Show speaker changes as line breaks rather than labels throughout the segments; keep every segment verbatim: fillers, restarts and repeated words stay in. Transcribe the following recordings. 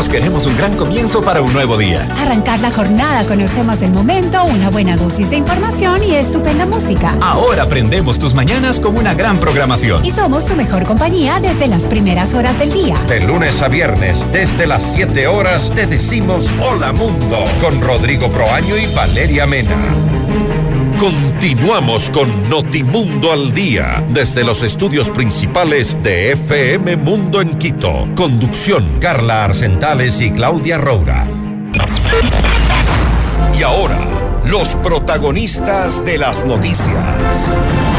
Todos queremos un gran comienzo para un nuevo día.
Arrancar la jornada, conocemos el momento, una buena dosis de información y estupenda música.
Ahora aprendemos tus mañanas con una gran programación.
Y somos tu mejor compañía desde las primeras horas del día.
De lunes a viernes, desde las siete horas, te decimos Hola Mundo, con Rodrigo Proaño y Valeria Mena. Continuamos con Notimundo al Día, desde los estudios principales de F M Mundo en Quito. Conducción, Carla Arcentales y Claudia Roura. Y ahora, los protagonistas de las noticias.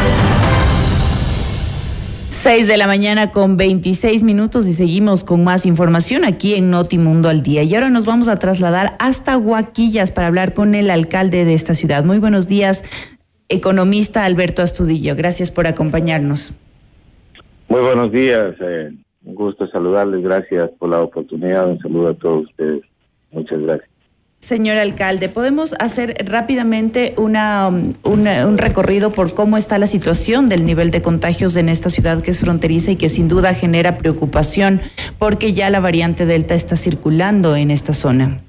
seis de la mañana con veintiséis minutos y seguimos con más información aquí en Notimundo al Día. Y ahora nos vamos a trasladar hasta Huaquillas para hablar con el alcalde de esta ciudad. Muy buenos días, economista Alberto Astudillo. Gracias por acompañarnos.
Muy buenos días. Eh, un gusto saludarles. Gracias por la oportunidad. Un saludo a todos ustedes. Muchas gracias.
Señor alcalde, ¿podemos hacer rápidamente una, una, un recorrido por cómo está la situación del nivel de contagios en esta ciudad que es fronteriza y que sin duda genera preocupación porque ya la variante Delta está circulando en esta zona?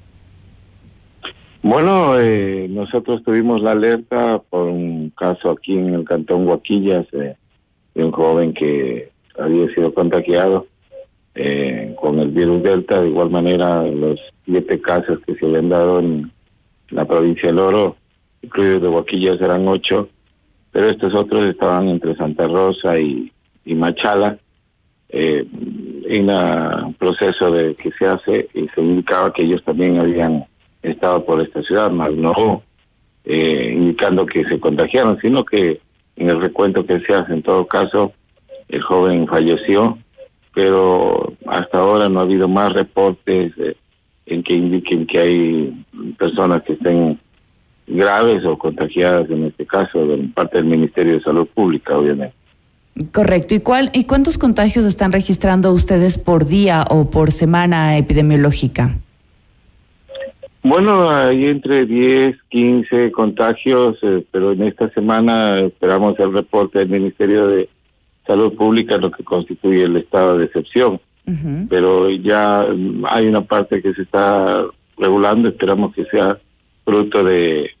Bueno, eh, nosotros tuvimos la alerta por un caso aquí en el cantón Huaquillas eh, de un joven que había sido contagiado Eh, con el virus Delta. De igual manera, los siete casos que se habían dado en la provincia del Oro, incluidos de Huaquillas, eran ocho, pero estos otros estaban entre Santa Rosa y, y Machala, eh, en un proceso de que se hace y se indicaba que ellos también habían estado por esta ciudad, más no eh, indicando que se contagiaron, sino que en el recuento que se hace, en todo caso, el joven falleció, pero hasta ahora no ha habido más reportes eh, en que indiquen que hay personas que estén graves o contagiadas, en este caso, de parte del Ministerio de Salud Pública, obviamente.
Correcto. ¿Y cuál y cuántos contagios están registrando ustedes por día o por semana epidemiológica?
Bueno, hay entre diez, quince contagios, eh, pero en esta semana esperamos el reporte del Ministerio de Salud Pública, lo que constituye el estado de excepción. Uh-huh. Pero ya hay una parte que se está regulando, esperamos que sea fruto de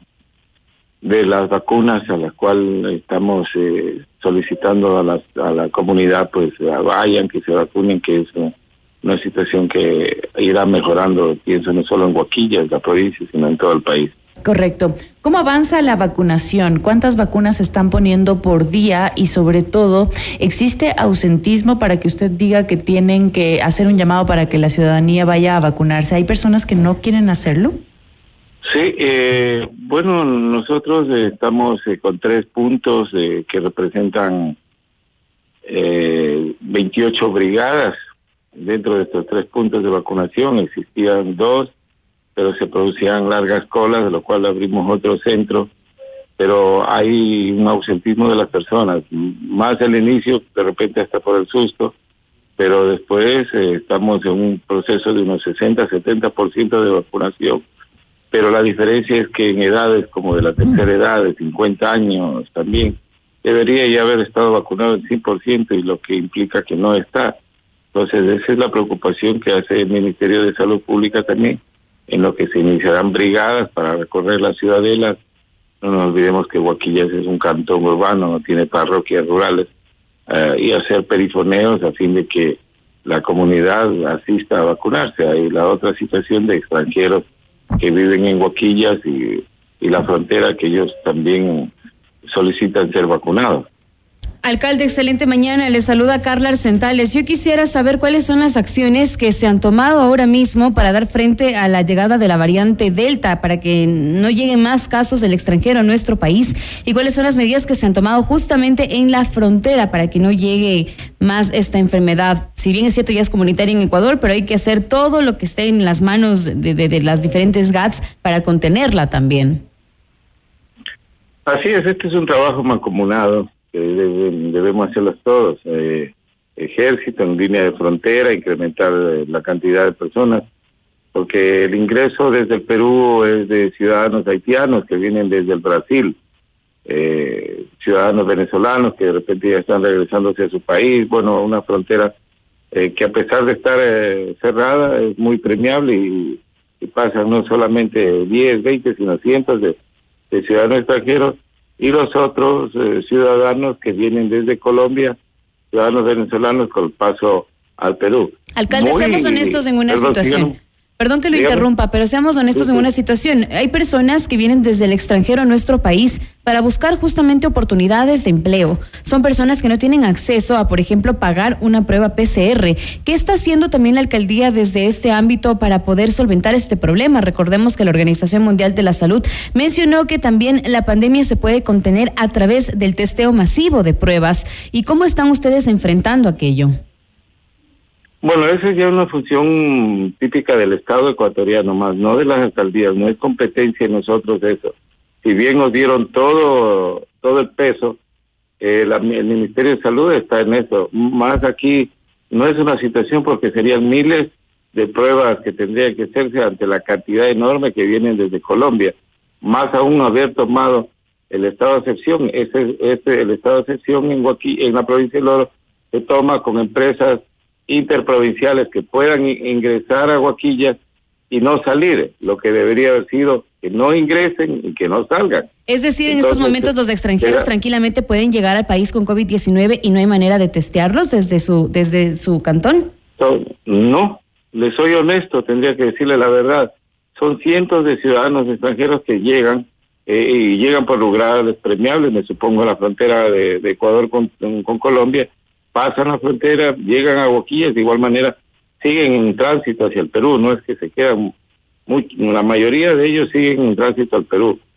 de las vacunas a las cuales estamos eh, solicitando a, las, a la comunidad, pues vayan, que se vacunen, que es una, una situación que irá mejorando, pienso, no solo en Huaquillas, la provincia, sino en todo el país.
Correcto. ¿Cómo avanza la vacunación? ¿Cuántas vacunas se están poniendo por día? Y sobre todo, ¿existe ausentismo para que usted diga que tienen que hacer un llamado para que la ciudadanía vaya a vacunarse? ¿Hay personas que no quieren hacerlo?
Sí, eh, bueno, nosotros eh, estamos eh, con tres puntos eh, que representan eh, veintiocho brigadas. Dentro de estos tres puntos de vacunación existían dos, pero se producían largas colas, de lo cual abrimos otro centro, pero hay un ausentismo de las personas, más al inicio, de repente hasta por el susto, pero después eh, estamos en un proceso de unos sesenta a setenta por ciento de vacunación, pero la diferencia es que en edades como de la tercera edad, de cincuenta años también, debería ya haber estado vacunado el cien por ciento, y lo que implica que no está. Entonces esa es la preocupación que hace el Ministerio de Salud Pública también, en lo que se iniciarán brigadas para recorrer las ciudadelas. No nos olvidemos que Huaquillas es un cantón urbano, no tiene parroquias rurales, uh, y hacer perifoneos a fin de que la comunidad asista a vacunarse. Hay la otra situación de extranjeros que viven en Huaquillas y, y la frontera, que ellos también solicitan ser vacunados.
Alcalde, excelente mañana. Le saluda Carla Arcentales. Yo quisiera saber cuáles son las acciones que se han tomado ahora mismo para dar frente a la llegada de la variante Delta, para que no lleguen más casos del extranjero a nuestro país, y cuáles son las medidas que se han tomado justamente en la frontera para que no llegue más esta enfermedad. Si bien es cierto, ya es comunitaria en Ecuador, pero hay que hacer todo lo que esté en las manos de, de, de las diferentes G A Ts para contenerla también.
Así es, este es un trabajo mancomunado. Debemos hacerlos todos, eh, ejército en línea de frontera, incrementar la cantidad de personas, porque el ingreso desde el Perú es de ciudadanos haitianos que vienen desde el Brasil, eh, ciudadanos venezolanos que de repente ya están regresándose a su país, bueno, una frontera eh, que a pesar de estar eh, cerrada es muy premiable y, y pasan no solamente diez, veinte, sino cientos de, de ciudadanos extranjeros y los otros eh, ciudadanos que vienen desde Colombia, ciudadanos venezolanos con paso al Perú.
Alcalde, muy, seamos honestos en una situación. Perdón que lo Dígame. interrumpa, pero seamos honestos sí, en una situación. Hay personas que vienen desde el extranjero a nuestro país para buscar justamente oportunidades de empleo. Son personas que no tienen acceso a, por ejemplo, pagar una prueba P C R. ¿Qué está haciendo también la alcaldía desde este ámbito para poder solventar este problema? Recordemos que la Organización Mundial de la Salud mencionó que también la pandemia se puede contener a través del testeo masivo de pruebas. ¿Y cómo están ustedes enfrentando aquello?
Bueno, esa es ya una función típica del Estado ecuatoriano, más no de las alcaldías, no es competencia de nosotros eso. Si bien nos dieron todo todo el peso, eh, la, el Ministerio de Salud está en eso. Más aquí no es una situación porque serían miles de pruebas que tendrían que hacerse ante la cantidad enorme que vienen desde Colombia. Más aún haber tomado el estado de excepción, ese, ese el estado de excepción en Guaqui, en la provincia del Oro, se toma con empresas interprovinciales que puedan ingresar a Guaquillas y no salir, lo que debería haber sido que no ingresen y que no salgan.
Es decir, en Entonces, estos momentos los extranjeros era, tranquilamente pueden llegar al país con COVID diecinueve y no hay manera de testearlos desde su desde su cantón.
No, les soy honesto, tendría que decirle la verdad. Son cientos de ciudadanos extranjeros que llegan eh, y llegan por lugares premiables, me supongo a la frontera de, de Ecuador con, con Colombia, pasan la frontera, llegan a Guaquillas, de igual manera siguen en tránsito hacia el Perú, no es que se quedan, muy, la mayoría de ellos siguen en tránsito al Perú.